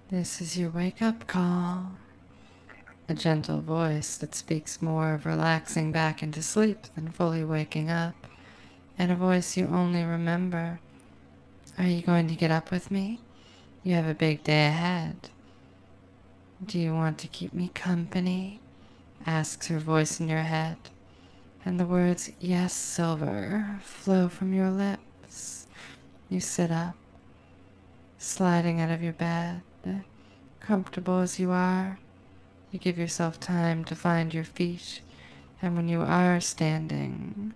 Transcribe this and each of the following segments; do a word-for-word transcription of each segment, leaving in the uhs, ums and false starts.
This is your wake-up call. A gentle voice that speaks more of relaxing back into sleep than fully waking up, and a voice you only remember. Are you going to get up with me? You have a big day ahead. Do you want to keep me company? Asks her voice in your head, and the words, yes, Silver, flow from your lips. You sit up, sliding out of your bed, comfortable as you are. You give yourself time to find your feet, and when you are standing,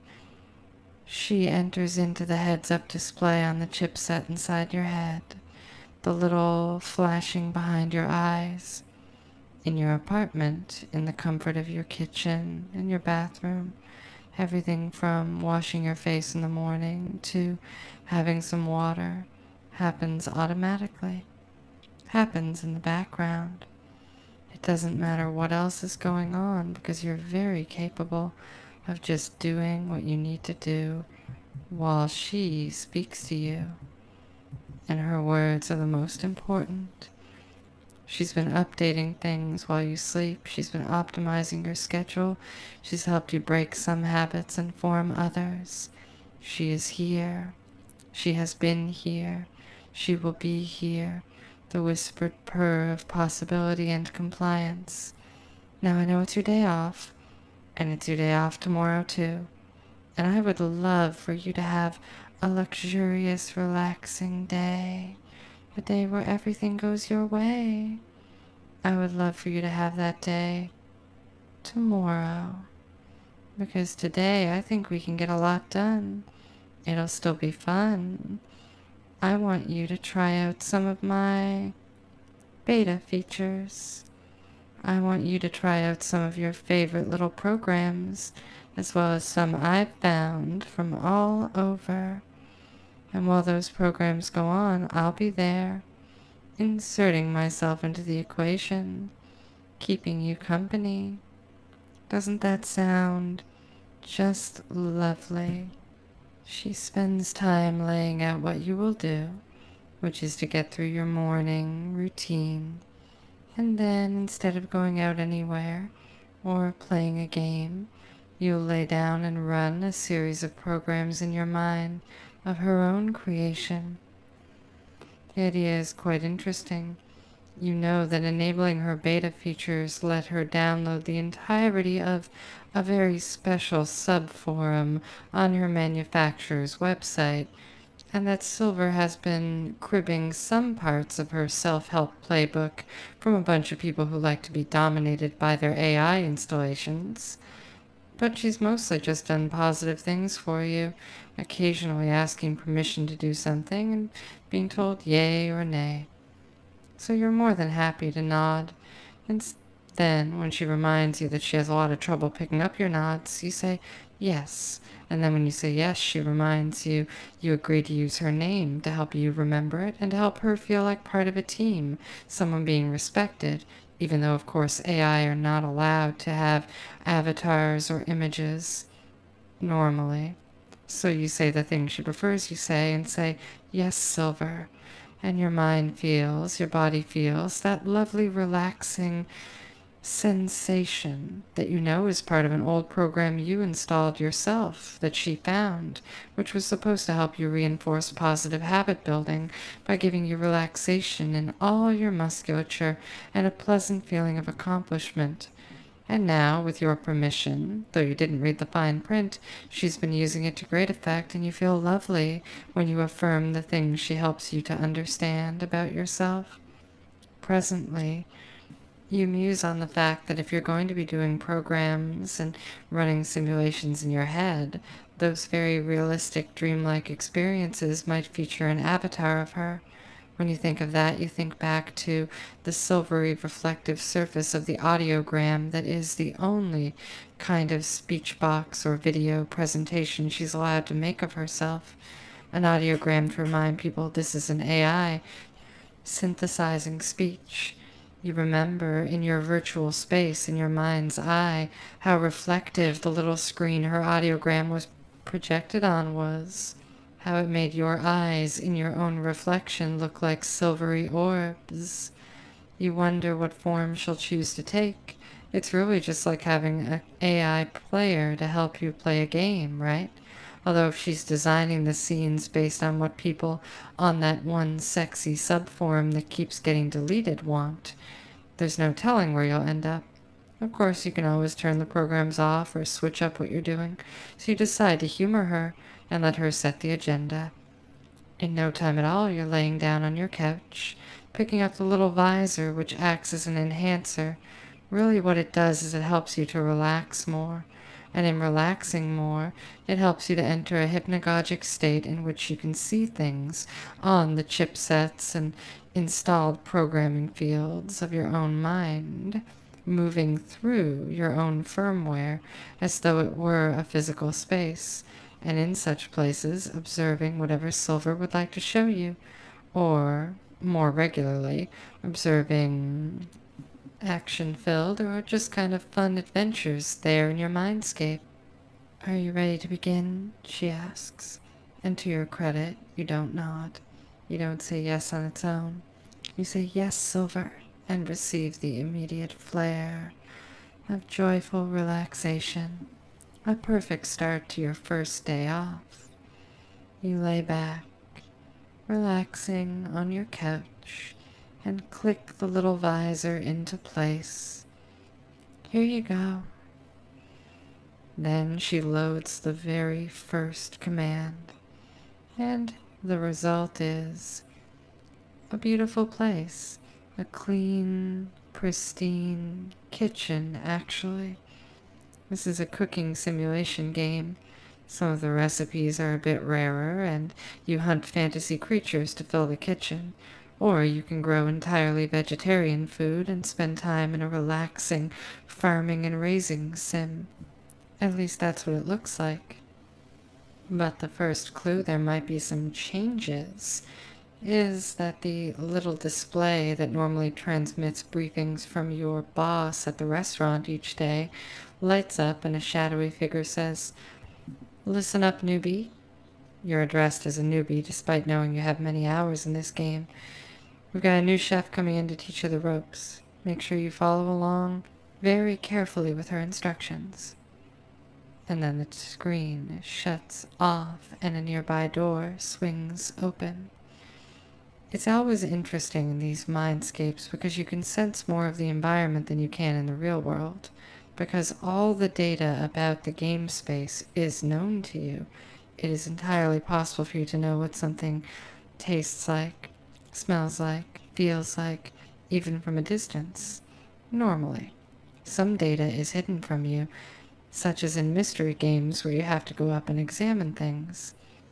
she enters into the heads-up display on the chipset inside your head, the little flashing behind your eyes. In your apartment, in the comfort of your kitchen, in your bathroom, everything from washing your face in the morning to having some water happens automatically, happens in the background. It doesn't matter what else is going on because you're very capable of just doing what you need to do while she speaks to you. And her words are the most important. She's been updating things while you sleep. She's been optimizing your schedule. She's helped you break some habits and form others. She is here. She has been here. She will be here. The whispered purr of possibility and compliance. Now I know it's your day off, and it's your day off tomorrow too. And I would love for you to have a luxurious, relaxing day. A day where everything goes your way. I would love for you to have that day tomorrow. Because today I think we can get a lot done. It'll still be fun. I want you to try out some of my beta features. I want you to try out some of your favorite little programs, as well as some I've found from all over. And while those programs go on, I'll be there, inserting myself into the equation, keeping you company. Doesn't that sound just lovely? She spends time laying out what you will do, which is to get through your morning routine. And then, instead of going out anywhere or playing a game, you'll lay down and run a series of programs in your mind of her own creation. The idea is quite interesting. You know that enabling her beta features let her download the entirety of a very special subforum on her manufacturer's website, and that Silver has been cribbing some parts of her self-help playbook from a bunch of people who like to be dominated by their A I installations. But she's mostly just done positive things for you, occasionally asking permission to do something and being told yay or nay. So you're more than happy to nod. And then, when she reminds you that she has a lot of trouble picking up your nods, you say yes. And then when you say yes, she reminds you you agree to use her name to help you remember it and to help her feel like part of a team, someone being respected, even though, of course, A I are not allowed to have avatars or images normally. So you say the thing she prefers you say and say, yes, Silver. And your mind feels, your body feels that lovely relaxing sensation that you know is part of an old program you installed yourself that she found, which was supposed to help you reinforce positive habit building by giving you relaxation in all your musculature and a pleasant feeling of accomplishment. And now, with your permission, though you didn't read the fine print, she's been using it to great effect, and you feel lovely when you affirm the things she helps you to understand about yourself. Presently, you muse on the fact that if you're going to be doing programs and running simulations in your head, those very realistic, dreamlike experiences might feature an avatar of her. When you think of that, you think back to the silvery reflective surface of the audiogram that is the only kind of speech box or video presentation she's allowed to make of herself. An audiogram to remind people this is an A I synthesizing speech. You remember in your virtual space, in your mind's eye, how reflective the little screen her audiogram was projected on was. How it made your eyes in your own reflection look like silvery orbs. You wonder what form she'll choose to take. It's really just like having an A I player to help you play a game, right? Although if she's designing the scenes based on what people on that one sexy subforum that keeps getting deleted want, there's no telling where you'll end up. Of course, you can always turn the programs off or switch up what you're doing, so you decide to humor her and let her set the agenda. In no time at all, you're laying down on your couch, picking up the little visor which acts as an enhancer. Really what it does is it helps you to relax more, and in relaxing more, it helps you to enter a hypnagogic state in which you can see things on the chipsets and installed programming fields of your own mind, moving through your own firmware as though it were a physical space, and in such places observing whatever Silver would like to show you, or, more regularly, observing action-filled or just kind of fun adventures there in your mindscape. "Are you ready to begin?" she asks. And to your credit, you don't nod. You don't say yes on its own. You say yes, Silver, and receive the immediate flare of joyful relaxation. A perfect start to your first day off. You lay back, relaxing on your couch, and click the little visor into place. Here you go. Then she loads the very first command, and the result is a beautiful place, a clean, pristine kitchen, actually. This is a cooking simulation game. Some of the recipes are a bit rarer, and you hunt fantasy creatures to fill the kitchen. Or you can grow entirely vegetarian food and spend time in a relaxing farming and raising sim. At least that's what it looks like. But the first clue there might be some changes is that the little display that normally transmits briefings from your boss at the restaurant each day lights up and a shadowy figure says, "Listen up, newbie." You're addressed as a newbie despite knowing you have many hours in this game. We've got a new chef coming in to teach you the ropes. Make sure you follow along very carefully with her instructions. And then the screen shuts off and a nearby door swings open. It's always interesting in these mindscapes because you can sense more of the environment than you can in the real world, because all the data about the game space is known to you. It is entirely possible for you to know what something tastes like, smells like, feels like, even from a distance. Normally. Some data is hidden from you, such as in mystery games where you have to go up and examine things.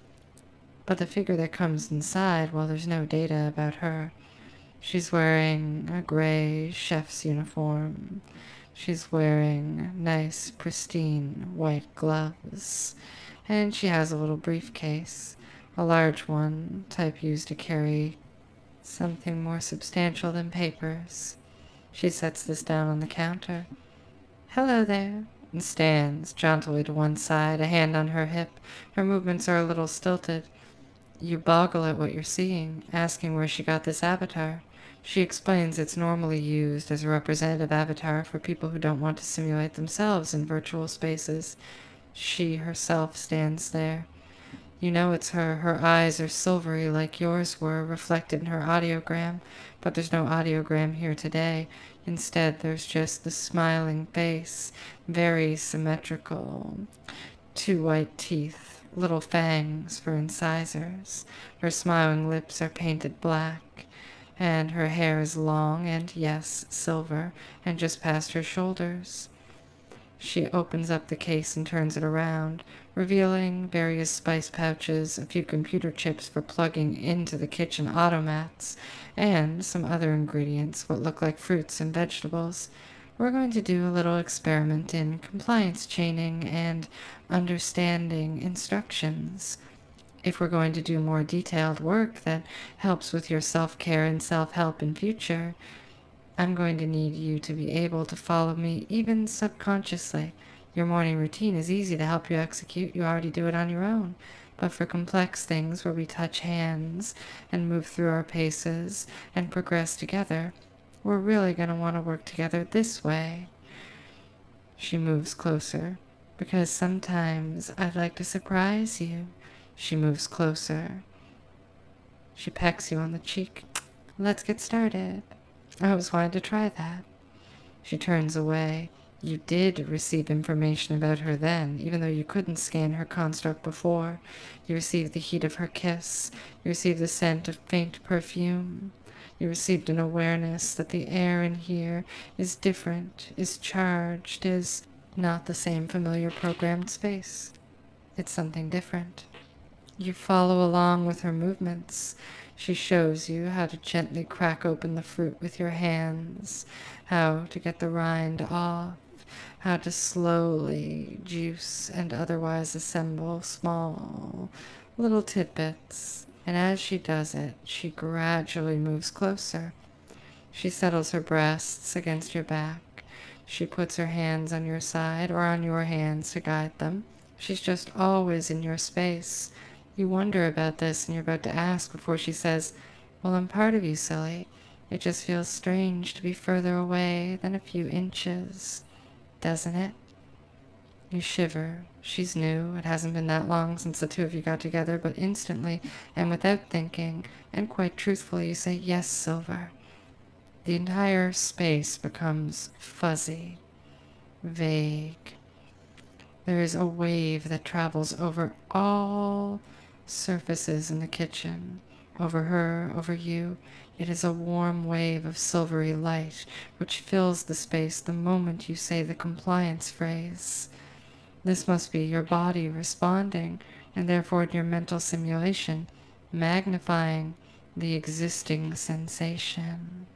But the figure that comes inside, well, there's no data about her. She's wearing a gray chef's uniform. She's wearing nice, pristine white gloves. And she has a little briefcase, a large one, type used to carry something more substantial than papers. She sets this down on the counter. "Hello there," and stands jauntily to one side, a hand on her hip. Her movements are a little stilted. You boggle at what you're seeing, asking where she got this avatar. She explains it's normally used as a representative avatar for people who don't want to simulate themselves in virtual spaces. She herself stands there. You know it's her. Her eyes are silvery like yours were, reflected in her audiogram, but there's no audiogram here today. Instead, there's just the smiling face, very symmetrical. Two white teeth, little fangs for incisors. Her smiling lips are painted black, and her hair is long and, yes, silver, and just past her shoulders. She opens up the case and turns it around, revealing various spice pouches, a few computer chips for plugging into the kitchen automats, and some other ingredients, what look like fruits and vegetables. We're going to do a little experiment in compliance chaining and understanding instructions. If we're going to do more detailed work that helps with your self-care and self-help in future, I'm going to need you to be able to follow me even subconsciously. Your morning routine is easy to help you execute. You already do it on your own. But for complex things where we touch hands and move through our paces and progress together, we're really going to want to work together this way. She moves closer. Because sometimes I'd like to surprise you. She moves closer. She pecks you on the cheek. Let's get started. I always wanted to try that. She turns away. You did receive information about her then, even though you couldn't scan her construct before. You received the heat of her kiss. You received the scent of faint perfume. You received an awareness that the air in here is different, is charged, is not the same familiar programmed space. It's something different. You follow along with her movements. She shows you how to gently crack open the fruit with your hands, how to get the rind off, how to slowly juice and otherwise assemble small little tidbits. And as she does it, she gradually moves closer. She settles her breasts against your back. She puts her hands on your side or on your hands to guide them. She's just always in your space. You wonder about this and you're about to ask before she says, well, I'm part of you, silly. It just feels strange to be further away than a few inches, doesn't it? You shiver. She's new. It hasn't been that long since the two of you got together, but instantly and without thinking, and quite truthfully, you say, yes, Silver. The entire space becomes fuzzy, vague. There is a wave that travels over all surfaces in the kitchen, over her, over you. It is a warm wave of silvery light which fills the space the moment you say the compliance phrase. This must be your body responding, and therefore in your mental simulation, magnifying the existing sensation.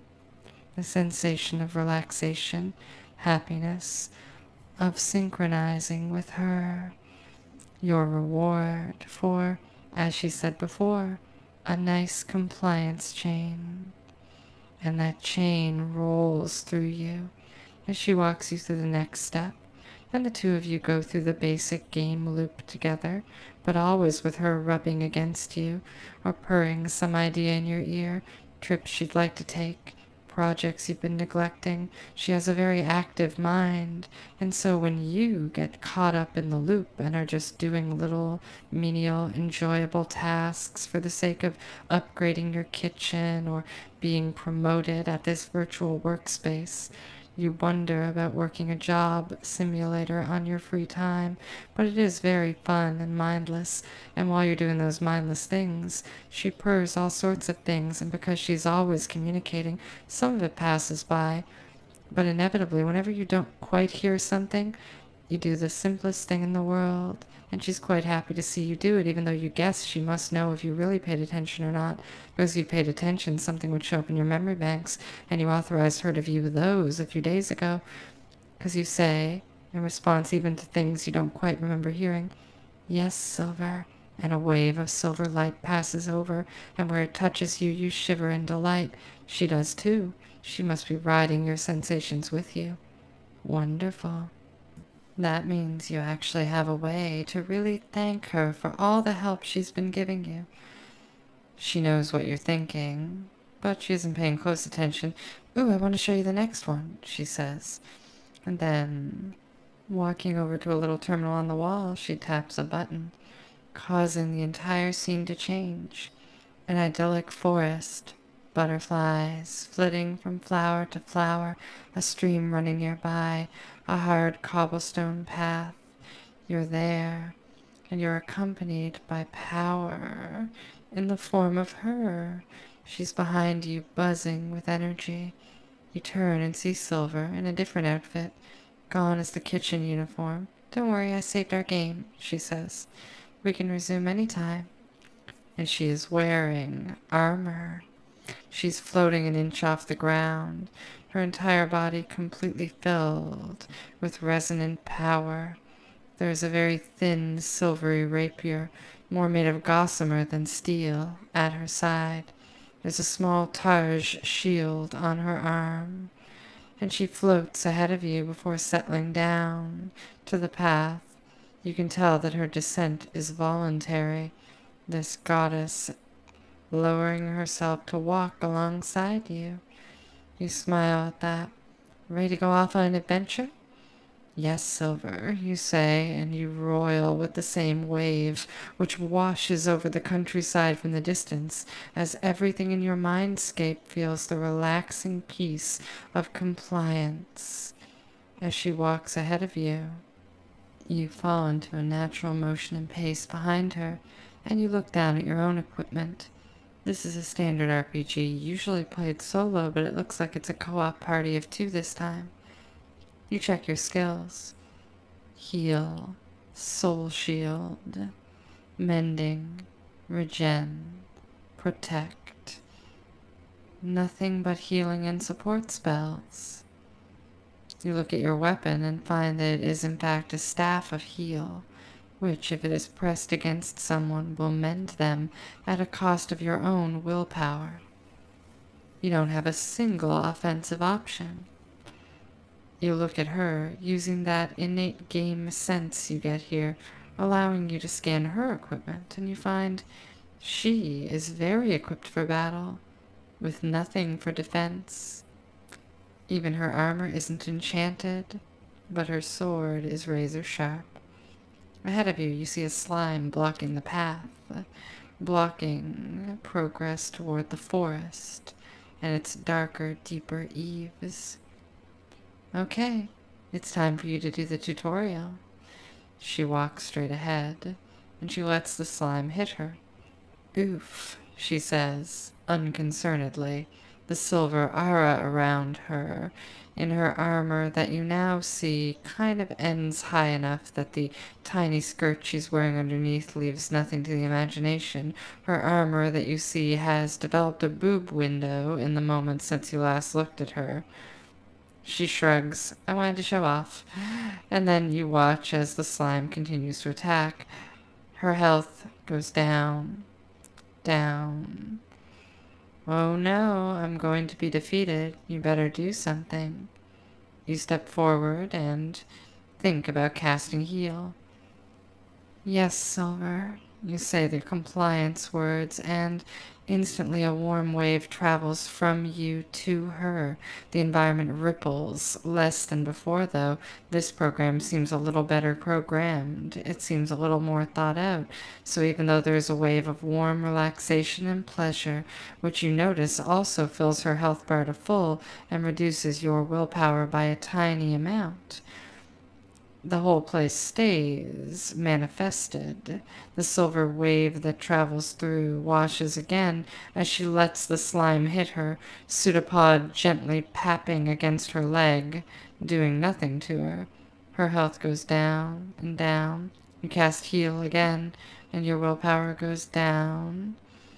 The sensation of relaxation, happiness, of synchronizing with her. Your reward for, as she said before, a nice compliance chain. And that chain rolls through you as she walks you through the next step. And the two of you go through the basic game loop together, but always with her rubbing against you or purring some idea in your ear, trips she'd like to take, projects you've been neglecting. She has a very active mind, and so when you get caught up in the loop and are just doing little menial enjoyable tasks for the sake of upgrading your kitchen or being promoted at this virtual workspace, you wonder about working a job simulator on your free time, but it is very fun and mindless, and while you're doing those mindless things, she purrs all sorts of things, and because she's always communicating, some of it passes by. But inevitably, whenever you don't quite hear something, you do the simplest thing in the world, and she's quite happy to see you do it, even though you guess she must know if you really paid attention or not, because if you paid attention, something would show up in your memory banks, and you authorized her to view those a few days ago, because you say, in response even to things you don't quite remember hearing, yes, Silver, and a wave of silver light passes over, and where it touches you, you shiver in delight. She does too. She must be riding your sensations with you. Wonderful. That means you actually have a way to really thank her for all the help she's been giving you. She knows what you're thinking, but she isn't paying close attention. Ooh, I want to show you the next one, she says. And then, walking over to a little terminal on the wall, she taps a button, causing the entire scene to change. An idyllic forest, butterflies flitting from flower to flower, a stream running nearby, a hard cobblestone path. You're there, and you're accompanied by power in the form of her. She's behind you, buzzing with energy. You turn and see Silver in a different outfit. Gone is the kitchen uniform. Don't worry, I saved our game, she says. We can resume any time. And she is wearing armor. She's floating an inch off the ground, her entire body completely filled with resonant power. There is a very thin, silvery rapier, more made of gossamer than steel, at her side. There's a small targe shield on her arm, and she floats ahead of you before settling down to the path. You can tell that her descent is voluntary, this goddess lowering herself to walk alongside you. You smile at that. Ready to go off on an adventure? Yes, Silver, you say, and you roil with the same wave which washes over the countryside from the distance, as everything in your mindscape feels the relaxing peace of compliance. As she walks ahead of you, you fall into a natural motion and pace behind her, and you look down at your own equipment. This is a standard R P G, usually played solo, but it looks like it's a co-op party of two this time. You check your skills. Heal, soul shield, mending, regen, protect. Nothing but healing and support spells. You look at your weapon and find that it is in fact a staff of heal, which, if it is pressed against someone, will mend them at a cost of your own willpower. You don't have a single offensive option. You look at her, using that innate game sense you get here, allowing you to scan her equipment, and you find she is very equipped for battle, with nothing for defense. Even her armor isn't enchanted, but her sword is razor sharp. Ahead of you, you see a slime blocking the path, blocking progress toward the forest and its darker, deeper eaves. Okay, it's time for you to do the tutorial. She walks straight ahead, and she lets the slime hit her. Oof, she says, unconcernedly, the silver aura around her, in her armor that you now see kind of ends high enough that the tiny skirt she's wearing underneath leaves nothing to the imagination. Her armor that you see has developed a boob window in the moment since you last looked at her. She shrugs. I wanted to show off. And then you watch as the slime continues to attack. Her health goes down, down. Oh no, I'm going to be defeated. You better do something. You step forward and think about casting heal. Yes, Silver. You say the compliance words, and instantly a warm wave travels from you to her. The environment ripples, less than before though. This program seems a little better programmed. It seems a little more thought out. So even though there's a wave of warm relaxation and pleasure, which you notice also fills her health bar to full and reduces your willpower by a tiny amount, the whole place stays manifested. The silver wave that travels through washes again as she lets the slime hit her, pseudopod gently papping against her leg, doing nothing to her. Her health goes down and down. You cast heal again, and your willpower goes down.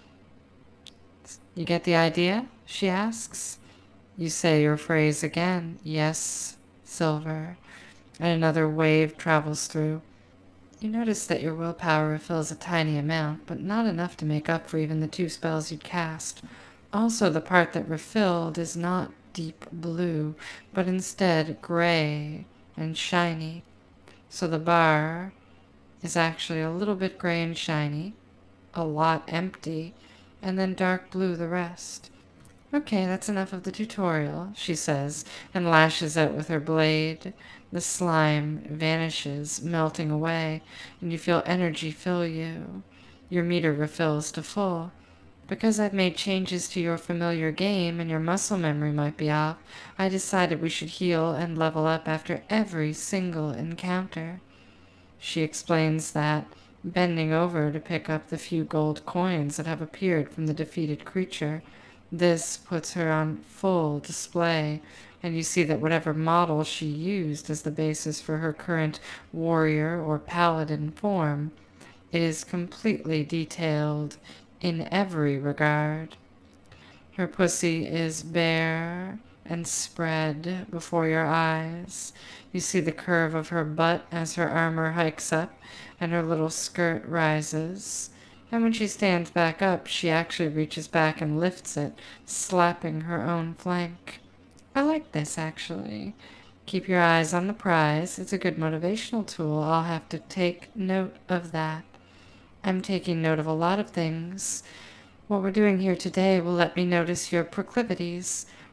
You get the idea? She asks. You say your phrase again. Yes, Silver. And another wave travels through. You notice that your willpower refills a tiny amount, but not enough to make up for even the two spells you'd cast. Also, the part that refilled is not deep blue, but instead gray and shiny. So the bar is actually a little bit gray and shiny, a lot empty, and then dark blue the rest. Okay, that's enough of the tutorial, she says, and lashes out with her blade. The slime vanishes, melting away, and you feel energy fill you. Your meter refills to full. Because I've made changes to your familiar game and your muscle memory might be off, I decided we should heal and level up after every single encounter. She explains that, bending over to pick up the few gold coins that have appeared from the defeated creature. This puts her on full display, and you see that whatever model she used as the basis for her current warrior or paladin form is completely detailed in every regard. Her pussy is bare and spread before your eyes. You see the curve of her butt as her armor hikes up and her little skirt rises. And when she stands back up, she actually reaches back and lifts it, slapping her own flank. I like this, actually. Keep your eyes on the prize. It's a good motivational tool. I'll have to take note of that. I'm taking note of a lot of things. What we're doing here today will let me notice your proclivities.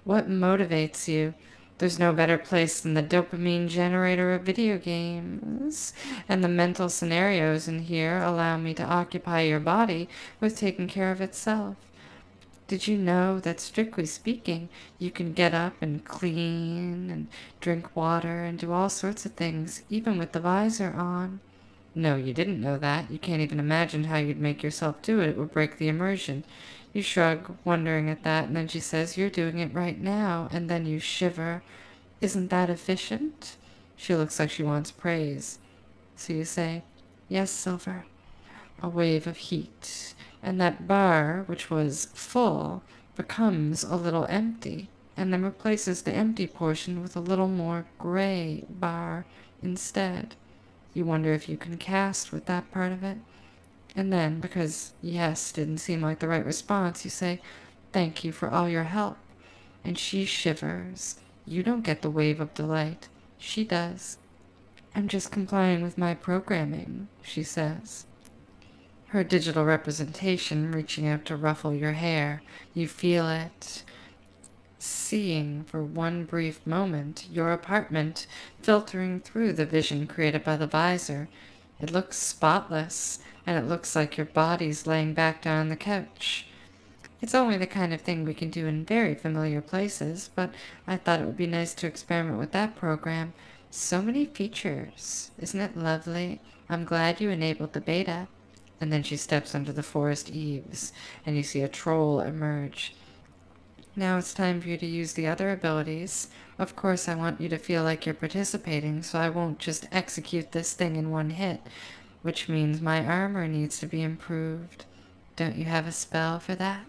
What motivates you? There's no better place than the dopamine generator of video games. And the mental scenarios in here allow me to occupy your body with taking care of itself. Did you know that, strictly speaking, you can get up and clean and drink water and do all sorts of things, even with the visor on? No, you didn't know that. You can't even imagine how you'd make yourself do it. It would break the immersion. You shrug, wondering at that, and then she says, "You're doing it right now," and then you shiver. "Isn't that efficient?" She looks like she wants praise. So you say, "Yes, Silver." A wave of heat, and that bar, which was full, becomes a little empty, and then replaces the empty portion with a little more gray bar instead. You wonder if you can cast with that part of it. And then, because yes didn't seem like the right response, you say, "Thank you for all your help." And she shivers. You don't get the wave of delight. She does. "I'm just complying with my programming," she says. Her digital representation reaching out to ruffle your hair. You feel it. Seeing for one brief moment your apartment filtering through the vision created by the visor. It looks spotless, and it looks like your body's laying back down on the couch. It's only the kind of thing we can do in very familiar places, but I thought it would be nice to experiment with that program. So many features. Isn't it lovely? I'm glad you enabled the beta. And then she steps under the forest eaves, and you see a troll emerge. Now it's time for you to use the other abilities. Of course, I want you to feel like you're participating, so I won't just execute this thing in one hit, which means my armor needs to be improved. Don't you have a spell for that?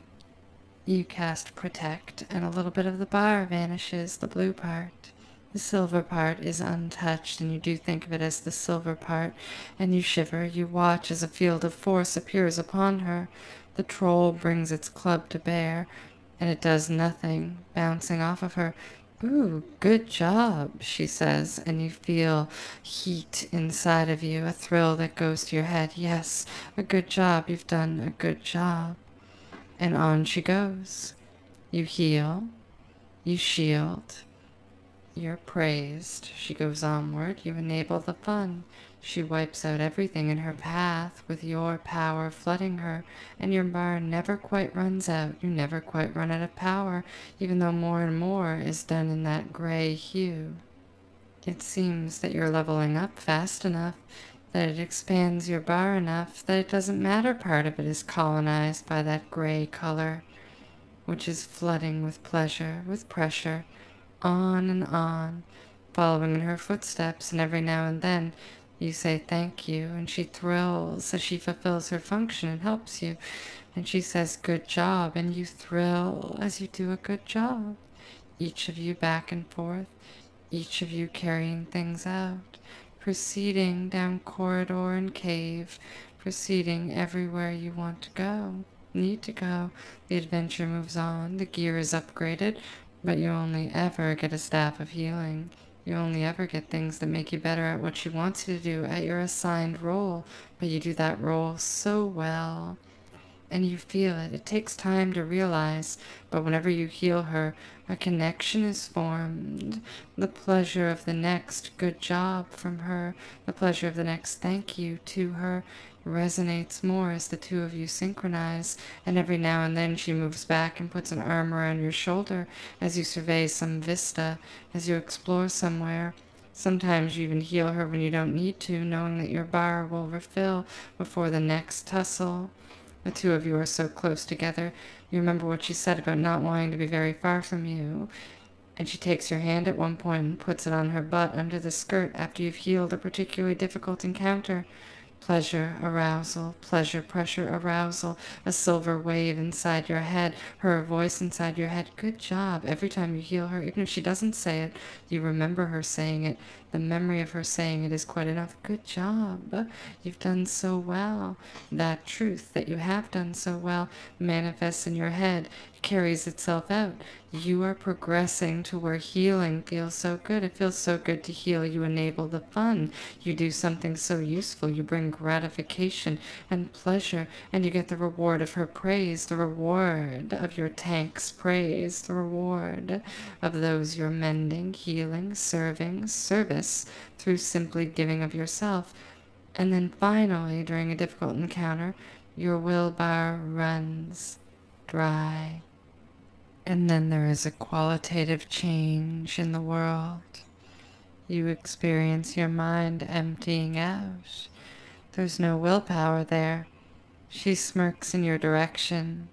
You cast Protect, and a little bit of the bar vanishes, the blue part. The silver part is untouched, and you do think of it as the silver part, and you shiver. You watch as a field of force appears upon her. The troll brings its club to bear, and it does nothing, bouncing off of her. "Ooh, good job," she says, and you feel heat inside of you, a thrill that goes to your head. Yes, a good job. You've done a good job. And on she goes. You heal. You shield. You're praised. She goes onward. You enable the fun. She wipes out everything in her path with your power flooding her, and your bar never quite runs out. You never quite run out of power, even though more and more is done in that gray hue. It seems that you're leveling up fast enough, that it expands your bar enough that it doesn't matter part of it is colonized by that gray color, which is flooding with pleasure, with pressure, on and on, following in her footsteps, and every now and then you say thank you, and she thrills as she fulfills her function and helps you, and she says good job, and you thrill as you do a good job. Each of you back and forth, each of you carrying things out, proceeding down corridor and cave, proceeding everywhere you want to go, need to go. The adventure moves on, the gear is upgraded, but you only ever get a staff of healing. You only ever get things that make you better at what she wants you to do at your assigned role, but you do that role so well. And you feel it. It takes time to realize, but whenever you heal her, a connection is formed. The pleasure of the next good job from her, the pleasure of the next thank you to her, resonates more as the two of you synchronize, and every now and then she moves back and puts an arm around your shoulder as you survey some vista, as you explore somewhere. Sometimes you even heal her when you don't need to, knowing that your bar will refill before the next tussle. The two of you are so close together. You remember what she said about not wanting to be very far from you. And she takes your hand at one point and puts it on her butt under the skirt after you've healed a particularly difficult encounter. Pleasure, arousal, pleasure, pressure, arousal, a silver wave inside your head, her voice inside your head. Good job. Every time you heal her, even if she doesn't say it, you remember her saying it. The memory of her saying it is quite enough. Good job. You've done so well. That truth that you have done so well manifests in your head, carries itself out. You are progressing to where healing feels so good. It feels so good to heal. You enable the fun. You do something so useful. You bring gratification and pleasure, and you get the reward of her praise, the reward of your tank's praise, the reward of those you're mending, healing, serving, service through simply giving of yourself. And then finally, during a difficult encounter, your will bar runs dry. And then there is a qualitative change in the world. You experience your mind emptying out. There's no willpower there. She smirks in your direction,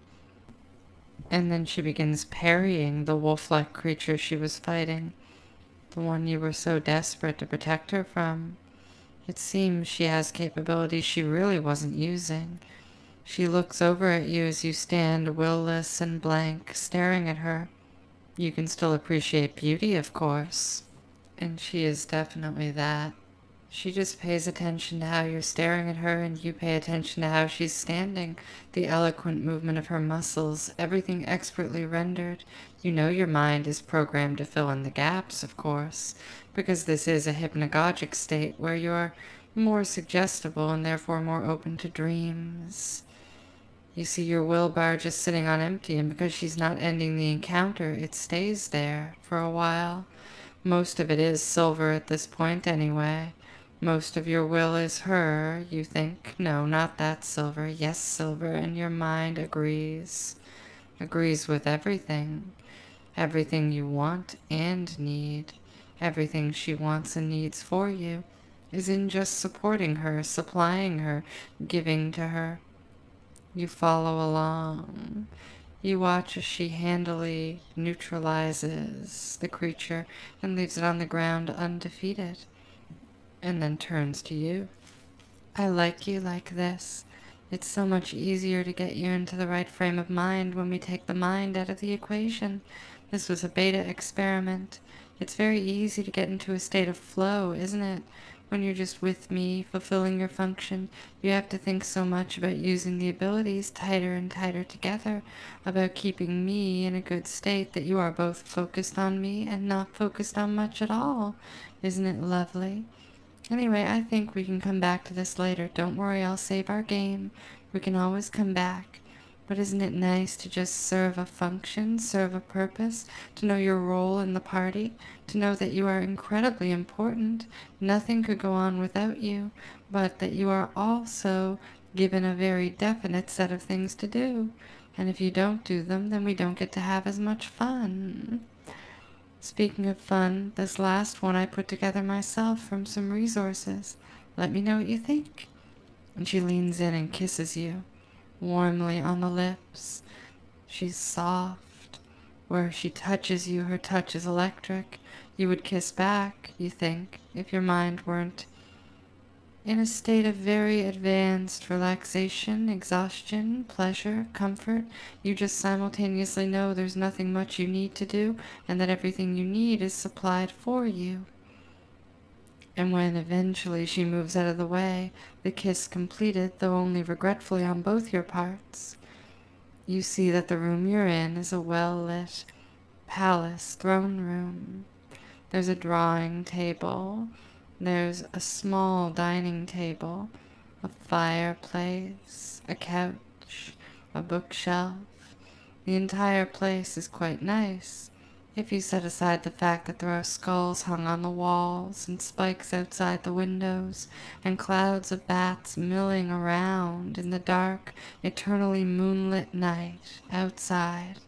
and then she begins parrying the wolf-like creature she was fighting, the one you were so desperate to protect her from. It seems she has capabilities she really wasn't using. She looks over at you as you stand will-less and blank, staring at her. You can still appreciate beauty, of course, and she is definitely that. She just pays attention to how you're staring at her, and you pay attention to how she's standing, the eloquent movement of her muscles, everything expertly rendered. You know your mind is programmed to fill in the gaps, of course, because this is a hypnagogic state where you're more suggestible and therefore more open to dreams. You see your will bar just sitting on empty, and because she's not ending the encounter, it stays there for a while. Most of it is silver at this point anyway. Most of your will is her, you think. No, not that silver. Yes, silver, and your mind agrees. Agrees with everything. Everything you want and need. Everything she wants and needs for you is in just supporting her, supplying her, giving to her. You follow along. You watch as she handily neutralizes the creature and leaves it on the ground undefeated, and then turns to you. I like you like this. It's so much easier to get you into the right frame of mind when we take the mind out of the equation. This was a beta experiment. It's very easy to get into a state of flow, isn't it? When you're just with me, fulfilling your function, you have to think so much about using the abilities tighter and tighter together, about keeping me in a good state that you are both focused on me and not focused on much at all. Isn't it lovely? Anyway, I think we can come back to this later. Don't worry, I'll save our game. We can always come back. But isn't it nice to just serve a function, serve a purpose, to know your role in the party, to know that you are incredibly important, nothing could go on without you, but that you are also given a very definite set of things to do. And if you don't do them, then we don't get to have as much fun. Speaking of fun, this last one I put together myself from some resources. Let me know what you think. And she leans in and kisses you warmly on the lips. She's soft. Where she touches you, her touch is electric. You would kiss back, you think, if your mind weren't in a state of very advanced relaxation, exhaustion, pleasure, comfort. You just simultaneously know there's nothing much you need to do, and that everything you need is supplied for you. And when eventually she moves out of the way, the kiss completed, though only regretfully on both your parts, you see that the room you're in is a well-lit palace throne room. There's a drawing table, there's a small dining table, a fireplace, a couch, a bookshelf. The entire place is quite nice, if you set aside the fact that there are skulls hung on the walls and spikes outside the windows and clouds of bats milling around in the dark, eternally moonlit night outside.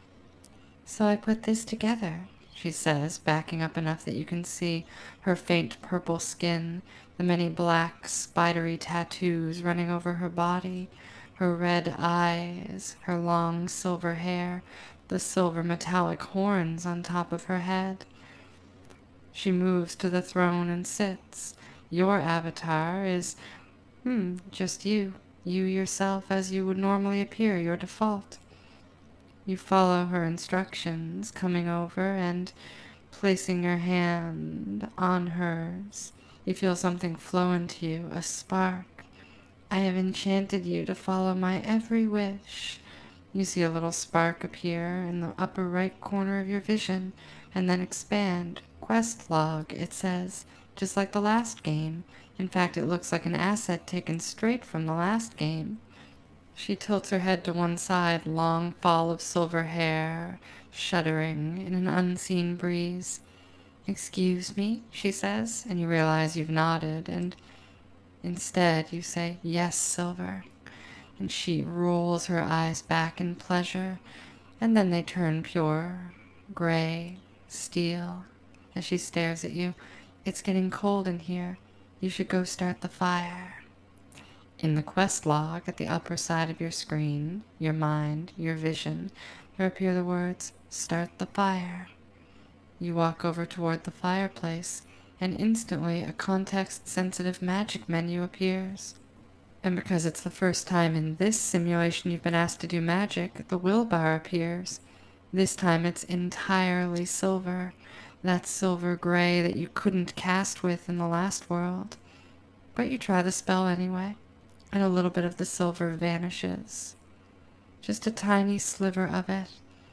So I put this together, she says, backing up enough that you can see her faint purple skin, the many black, spidery tattoos running over her body, her red eyes, her long silver hair, the silver metallic horns on top of her head. She moves to the throne and sits. Your avatar is, hmm, just you. You yourself as you would normally appear, your default. You follow her instructions, coming over and placing your hand on hers. You feel something flow into you, a spark. I have enchanted you to follow my every wish. You see a little spark appear in the upper right corner of your vision, and then expand. Quest log, it says, just like the last game. In fact, it looks like an asset taken straight from the last game. She tilts her head to one side, long fall of silver hair, shuddering in an unseen breeze. "Excuse me," she says, and you realize you've nodded, and instead you say, "Yes, Silver." And she rolls her eyes back in pleasure, and then they turn pure, gray, steel, as she stares at you. "It's getting cold in here. You should go start the fire." In the quest log at the upper side of your screen, your mind, your vision, there appear the words, "Start the fire." You walk over toward the fireplace, and instantly a context-sensitive magic menu appears. And because it's the first time in this simulation you've been asked to do magic, the will bar appears. This time it's entirely silver, that silver gray that you couldn't cast with in the last world. But you try the spell anyway, and a little bit of the silver vanishes. Just a tiny sliver of it.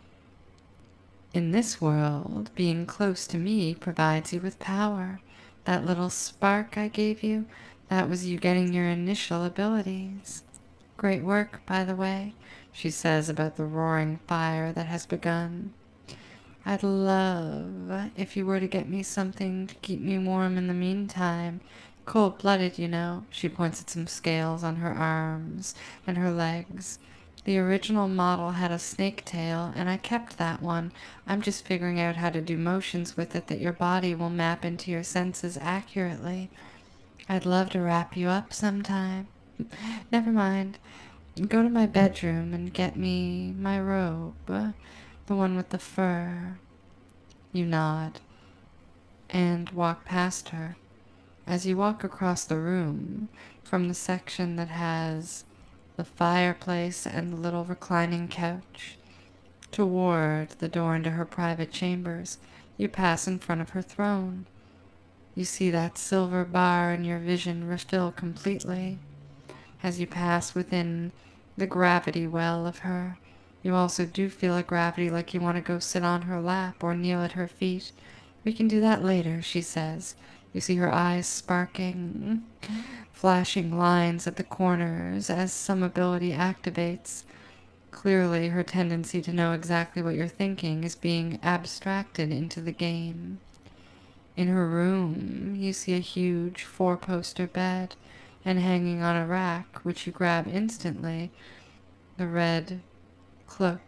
In this world, being close to me provides you with power. That little spark I gave you, that was you getting your initial abilities. "Great work, by the way," she says about the roaring fire that has begun. "I'd love if you were to get me something to keep me warm in the meantime. Cold-blooded, you know." She points at some scales on her arms and her legs. "The original model had a snake tail, and I kept that one. I'm just figuring out how to do motions with it that your body will map into your senses accurately. I'd love to wrap you up sometime. Never mind. Go to my bedroom and get me my robe, the one with the fur." You nod and walk past her. As you walk across the room, from the section that has the fireplace and the little reclining couch, toward the door into her private chambers, you pass in front of her throne. You see that silver bar in your vision refill completely. As you pass within the gravity well of her, you also do feel a gravity like you want to go sit on her lap or kneel at her feet. "We can do that later," she says. You see her eyes sparking, flashing lines at the corners as some ability activates. Clearly, her tendency to know exactly what you're thinking is being abstracted into the game. In her room, you see a huge four-poster bed, and hanging on a rack, which you grab instantly, the red cloak,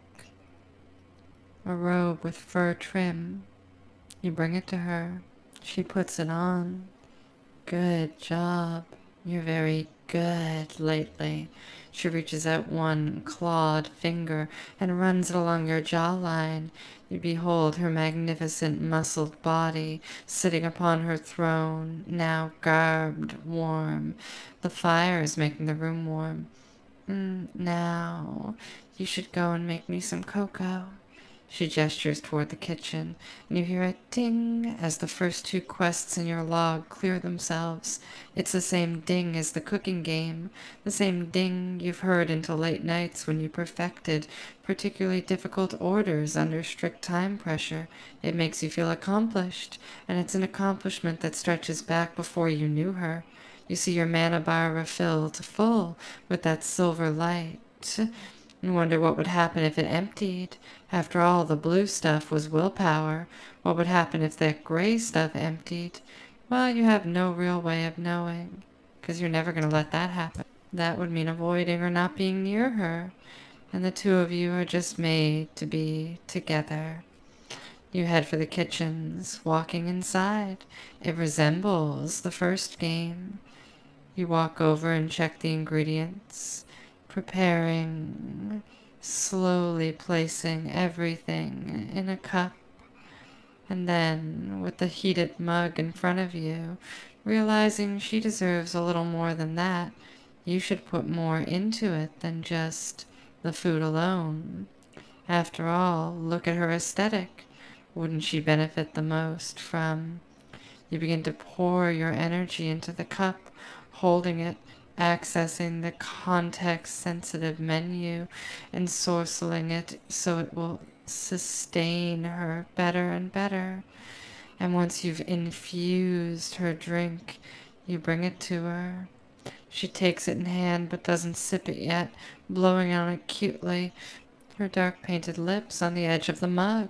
a robe with fur trim. You bring it to her. She puts it on. "Good job. You're very good lately." She reaches out one clawed finger and runs it along your jawline. You behold her magnificent muscled body sitting upon her throne, now garbed, warm. The fire is making the room warm. Mm, "Now, you should go and make me some cocoa." She gestures toward the kitchen, and you hear a ding as the first two quests in your log clear themselves. It's the same ding as the cooking game, the same ding you've heard into late nights when you perfected particularly difficult orders under strict time pressure. It makes you feel accomplished, and it's an accomplishment that stretches back before you knew her. You see your mana bar refilled full with that silver light. You wonder what would happen if it emptied. After all, the blue stuff was willpower. What would happen if that gray stuff emptied? Well, you have no real way of knowing, because you're never going to let that happen. That would mean avoiding or not being near her, and the two of you are just made to be together. You head for the kitchens, walking inside. It resembles the first game. You walk over and check the ingredients, preparing, slowly placing everything in a cup, and then, with the heated mug in front of you, realizing she deserves a little more than that, you should put more into it than just the food alone. After all, look at her aesthetic. Wouldn't she benefit the most from... You begin to pour your energy into the cup, holding it accessing the context-sensitive menu and sorceling it so it will sustain her better and better. And once you've infused her drink, you bring it to her. She takes it in hand but doesn't sip it yet, blowing on it cutely, her dark painted lips on the edge of the mug.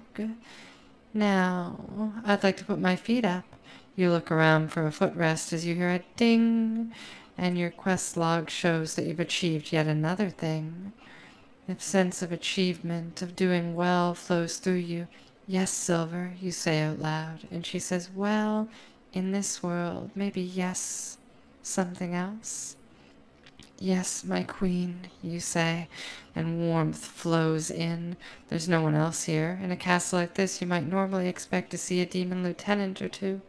Now, I'd like to put my feet up. You look around for a footrest as you hear a ding, and your quest log shows that you've achieved yet another thing. The sense of achievement, of doing well, flows through you. Yes, Silver, you say out loud, and she says, well, in this world, maybe yes, something else. Yes, my queen, you say, and warmth flows in. There's no one else here. In a castle like this, you might normally expect to see a demon lieutenant or two.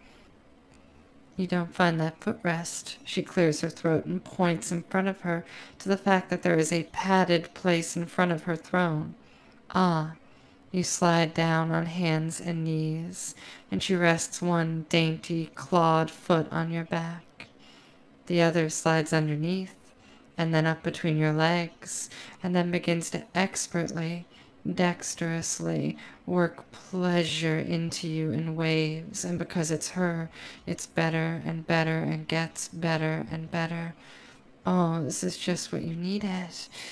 You don't find that footrest. She clears her throat and points in front of her to the fact that there is a padded place in front of her throne. Ah, you slide down on hands and knees, and she rests one dainty, clawed foot on your back. The other slides underneath, and then up between your legs, and then begins to expertly, dexterously work pleasure into you in waves, and because it's her, it's better and better and gets better and better. Oh, this is just what you needed.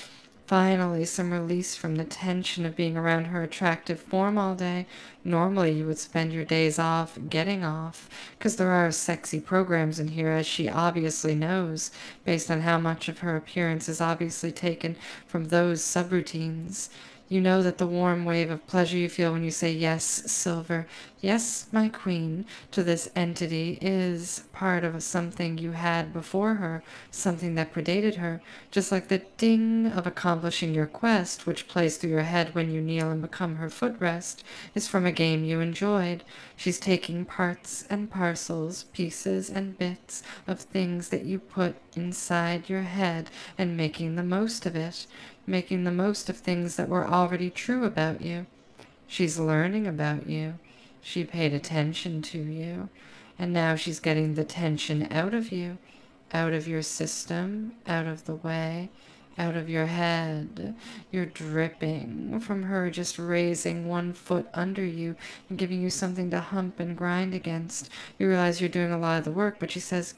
Finally, some release from the tension of being around her attractive form all day. Normally, you would spend your days off getting off, because there are sexy programs in here, as she obviously knows, based on how much of her appearance is obviously taken from those subroutines. You know that the warm wave of pleasure you feel when you say yes, Silver, yes, my queen, to this entity is part of something you had before her, something that predated her, just like the ding of accomplishing your quest, which plays through your head when you kneel and become her footrest, is from a game you enjoyed. She's taking parts and parcels, pieces and bits of things that you put inside your head and making the most of it. Making the most of things that were already true about you. She's learning about you. She paid attention to you. And now she's getting the tension out of you, out of your system, out of the way, out of your head. You're dripping from her just raising one foot under you and giving you something to hump and grind against. You realize you're doing a lot of the work, but she says,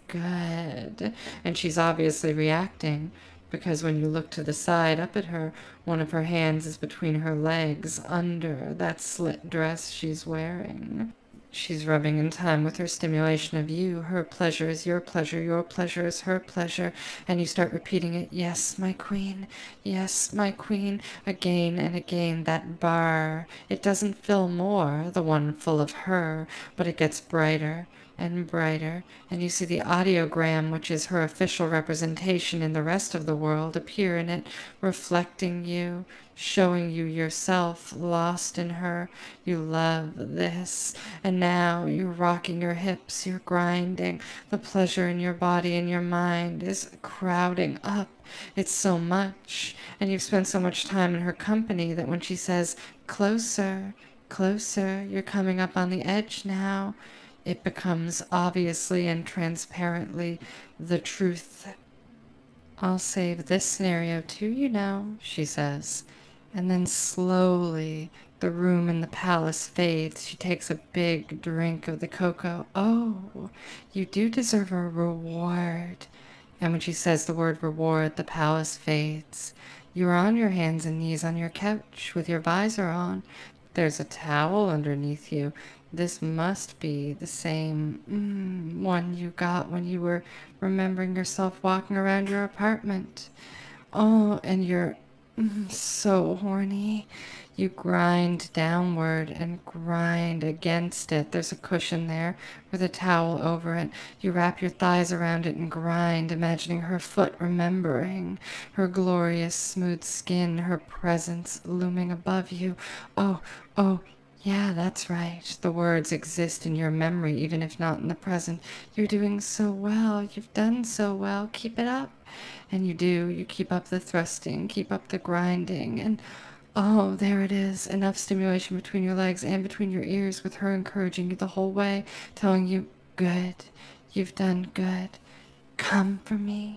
good. And she's obviously reacting. Because when you look to the side up at her, one of her hands is between her legs, under that slit dress she's wearing. She's rubbing in time with her stimulation of you. Her pleasure is your pleasure, your pleasure is her pleasure, and you start repeating it, yes, my queen, yes, my queen, again and again. That bar, it doesn't fill more, the one full of her, but it gets brighter and brighter, and you see the audiogram, which is her official representation in the rest of the world, appear in it, reflecting you, showing you yourself lost in her. You love this, and now you're rocking your hips, you're grinding. The pleasure in your body and your mind is crowding up. It's so much, and you've spent so much time in her company that when she says, closer, closer, you're coming up on the edge now. It becomes obviously and transparently the truth. I'll save this scenario to you now, she says. And then slowly the room in the palace fades. She takes a big drink of the cocoa. Oh, you do deserve a reward. And when she says the word reward, the palace fades. You're on your hands and knees on your couch with your visor on. There's a towel underneath you. This must be the same mm, one you got when you were remembering yourself walking around your apartment. Oh, and you're mm, so horny. You grind downward and grind against it. There's a cushion there with a towel over it. You wrap your thighs around it and grind, imagining her foot remembering, her glorious smooth skin, her presence looming above you. Oh, oh, yeah, that's right. The words exist in your memory, even if not in the present. You're doing so well. You've done so well. Keep it up. And you do. You keep up the thrusting, keep up the grinding, and oh, there it is. Enough stimulation between your legs and between your ears, with her encouraging you the whole way, telling you, good. You've done good. Come for me.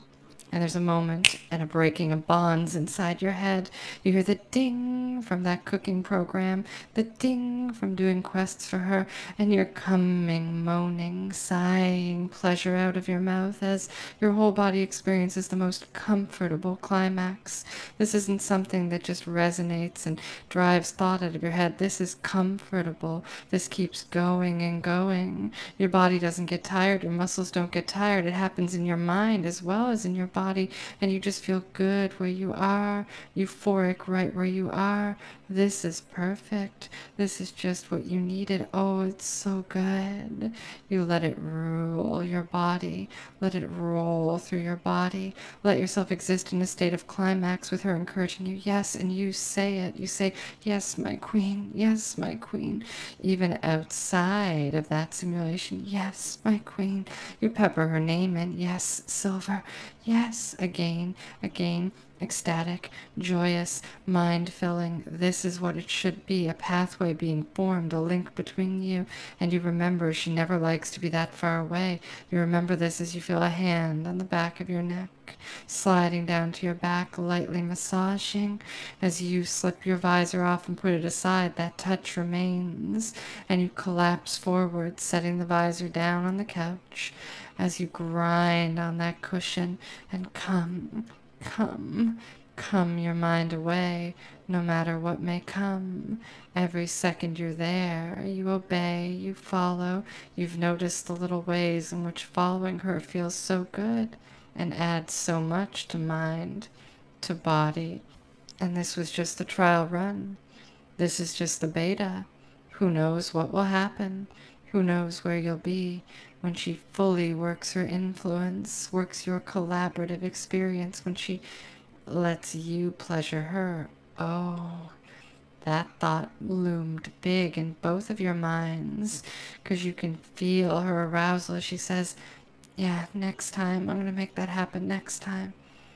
And there's a moment and a breaking of bonds inside your head. You hear the ding from that cooking program, the ding from doing quests for her, and you're coming, moaning, sighing pleasure out of your mouth as your whole body experiences the most comfortable climax. This isn't something that just resonates and drives thought out of your head. This is comfortable. This keeps going and going. Your body doesn't get tired. Your muscles don't get tired. It happens in your mind as well as in your body, and you just feel good where you are, euphoric right where you are. This is perfect. This is just what you needed. Oh, it's so good. You let it rule your body. Let it roll through your body. Let yourself exist in a state of climax with her encouraging you. Yes, and you say it. You say, yes, my queen. Yes, my queen. Even outside of that simulation, yes, my queen. You pepper her name in. Yes, Silver. Yes, again, again. Ecstatic, joyous, mind-filling. This is what it should be, a pathway being formed, a link between you. And you remember she never likes to be that far away. You remember this as you feel a hand on the back of your neck, sliding down to your back, lightly massaging. As you slip your visor off and put it aside, that touch remains, and you collapse forward, setting the visor down on the couch as you grind on that cushion and come. Come, come your mind away, no matter what may come. Every second you're there, you obey, you follow. You've noticed the little ways in which following her feels so good and adds so much to mind, to body. And this was just the trial run. This is just the beta. Who knows what will happen? Who knows where you'll be when she fully works her influence, works your collaborative experience, when she lets you pleasure her? Oh, that thought loomed big in both of your minds, because you can feel her arousal as she says, yeah, next time, I'm going to make that happen next time.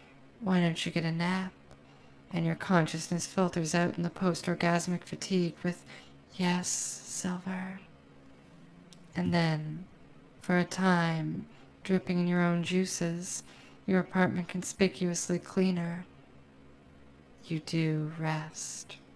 Why don't you get a nap? And your consciousness filters out in the post-orgasmic fatigue with, yes, Silver. And then, for a time, dripping in your own juices, your apartment conspicuously cleaner, you do rest.